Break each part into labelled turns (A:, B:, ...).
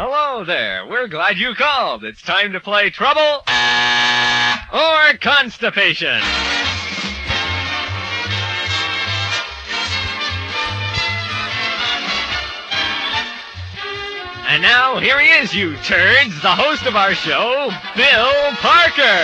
A: Hello there. We're glad you called. It's time to play Trouble or Constipation. And now, here he is, you turds, the host of our show, Bill Parker.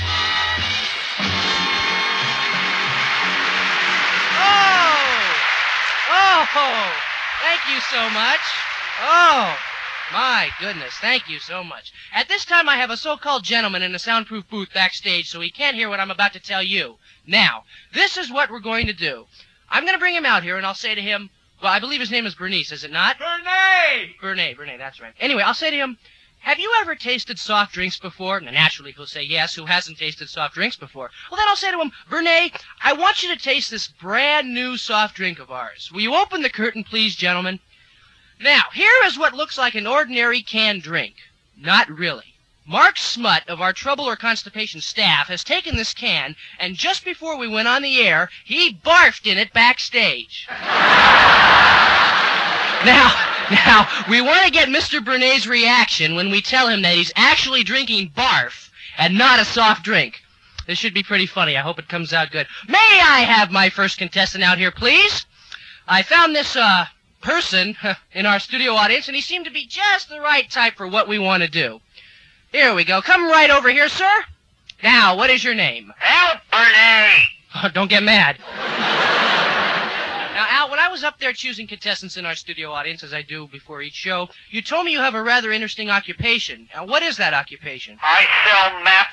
B: Oh, thank you so much. Oh, my goodness, thank you so much. At this time, I have a so-called gentleman in a soundproof booth backstage, so he can't hear what I'm about to tell you. Now, this is what we're going to do. I'm going to bring him out here, and I'll say to him, well, I believe his name is Bernice, is it not? Bernays, that's right. Anyway, I'll say to him, have you ever tasted soft drinks before? And naturally, he'll say yes. Who hasn't tasted soft drinks before? Well, then I'll say to him, Bernays, I want you to taste this brand new soft drink of ours. Will you open the curtain, please, gentlemen? Now, here is what looks like an ordinary canned drink. Not really. Mark Smut of our Trouble or Constipation staff has taken this can, and just before we went on the air, he barfed in it backstage. Now, we want to get Mr. Bernays' reaction when we tell him that he's actually drinking barf and not a soft drink. This should be pretty funny. I hope it comes out good. May I have my first contestant out here, please? I found this, person in our studio audience, and he seemed to be just the right type for what we want to do. Here we go. Come right over here, sir. Now, what is your name?
C: Al Bernay.
B: Oh, don't get mad. Now, Al, when I was up there choosing contestants in our studio audience, as I do before each show, you told me you have a rather interesting occupation. Now, what is that occupation?
C: I sell maps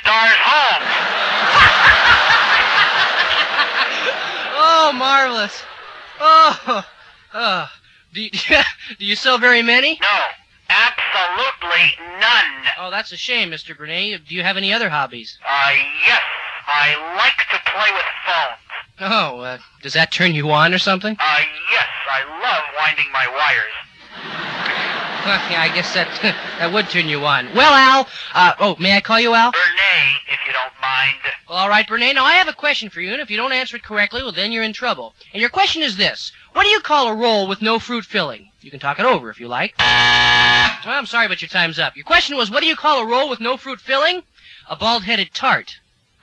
C: to Stars Home.
B: Oh, marvelous. Do you sell very many?
C: No, absolutely none.
B: Oh, that's a shame, Mr. Bernay. Do you have any other hobbies?
C: Yes, I like to play with phones.
B: Oh, does that turn you on or something?
C: Yes, I love winding my wires.
B: Yeah, I guess that would turn you on. Well, Al, may I call you Al?
C: Bernay, if you don't mind.
B: Well, all right, Bernay. Now, I have a question for you, and if you don't answer it correctly, well, then you're in trouble. And your question is this. What do you call a roll with no fruit filling? You can talk it over if you like. Well, I'm sorry, but your time's up. Your question was, what do you call a roll with no fruit filling? A bald-headed tart.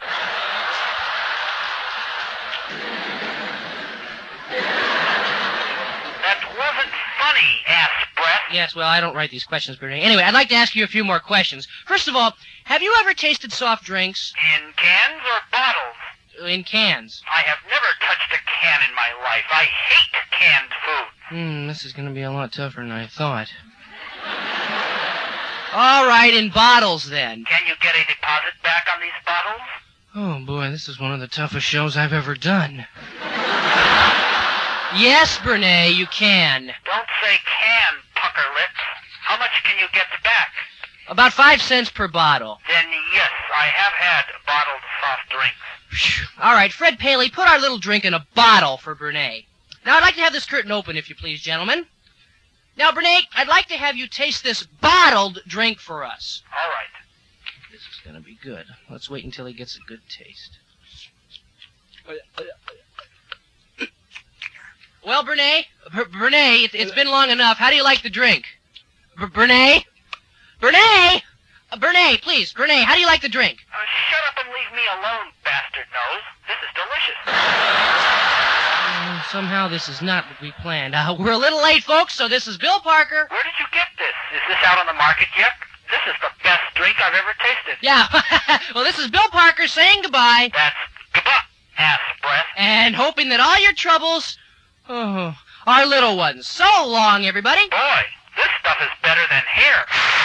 C: That wasn't funny, ass breath.
B: Yes, well, I don't write these questions, Bernay. Anyway, I'd like to ask you a few more questions. First of all, have you ever tasted soft drinks?
C: In cans or bottles?
B: In cans.
C: I have never touched a can in my life. I hate canned food.
B: This is going to be a lot tougher than I thought. All right, in bottles, then.
C: Can you get a deposit back on these bottles?
B: Oh, boy, this is one of the toughest shows I've ever done. Yes, Bernay, you can.
C: Don't say can, pucker lips. How much can you get back?
B: About 5 cents per bottle.
C: Then yes, I have had bottled soft drinks.
B: All right, Fred Paley, put our little drink in a bottle for Bernay. Now, I'd like to have this curtain open, if you please, gentlemen. Now, Bernay, I'd like to have you taste this bottled drink for us.
C: All right.
B: This is going to be good. Let's wait until he gets a good taste. Well, Bernay, it's been long enough. How do you like the drink? Bernay? Bernay, please, Bernay, how do you like the drink?
C: Shut up and leave me alone, bastard nose. This is delicious.
B: Somehow this is not what we planned. We're a little late, folks, so this is Bill Parker.
C: Where did you get this? Is this out on the market yet? This is the best drink I've ever tasted.
B: Yeah, well, this is Bill Parker saying goodbye.
C: That's goodbye, ass breath.
B: And hoping that all your troubles are little ones. So long, everybody.
C: Boy, this stuff is better than hair.